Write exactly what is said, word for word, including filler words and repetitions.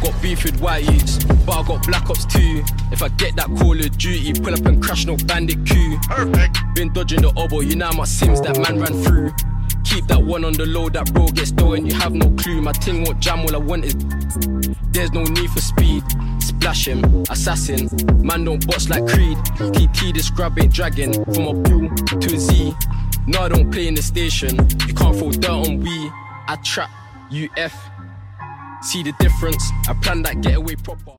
got beef with white youths, but I got black ops too. If I get that Call of Duty, pull up and crash no bandit coup. Perfect. Been dodging the oboe, you know my Sims that man ran through. Keep that one on the low, that bro gets stolen, you have no clue. My ting won't jam, all I want is there's no need for speed. Splash him, assassin, man don't boss like Creed. T T this grab ain't dragging, from a pool to a Z. No, I don't play in the station, you can't throw dirt on we. I trap, U F, see the difference, I plan that getaway proper.